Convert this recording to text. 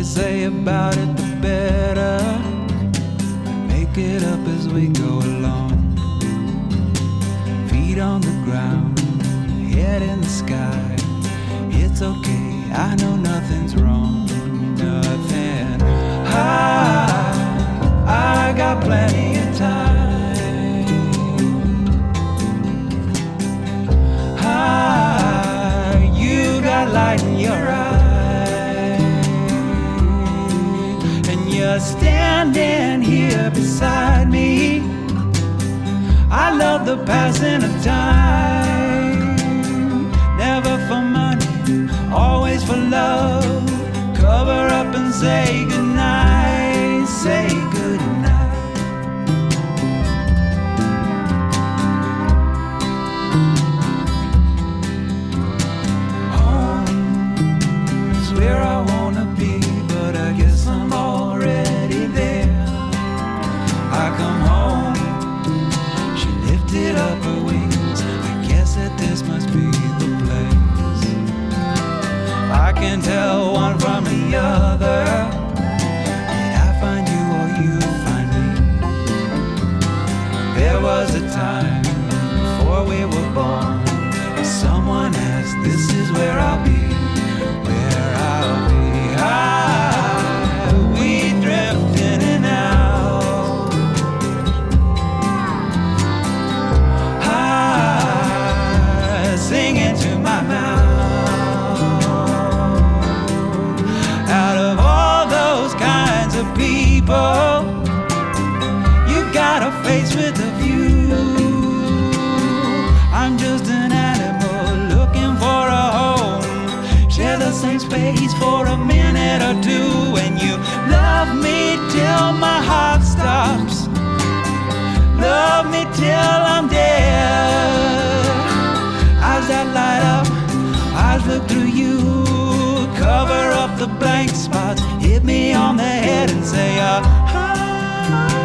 they say about it, the better. Make it up as we go along. Feet on the ground, head in the sky. It's okay, I know nothing's wrong. Nothing. I got plenty of time. You got light in your eye, and you're standing here beside me. I love the passing of time. Never for money, always for love. Cover up and say goodnight. Say goodnight. Home is where I wanna be, but I guess I'm already there. I come home, she lifted up her wings. I guess that this must be the place. I can tell one from the other. Did I find you or you find me? There was a time before we were born, someone asked, this is where I'll be. Where I'll be. We drift in and out. Singing to my mouth. Out of all those kinds of people, you got a face with a view. I'm just an animal looking for a home. Share the same space for a minute or two. And you love me till my heart stops. Love me till I'm dead. Eyes that light up, eyes look through you. Cover up the blank spots, hit me on the head and say,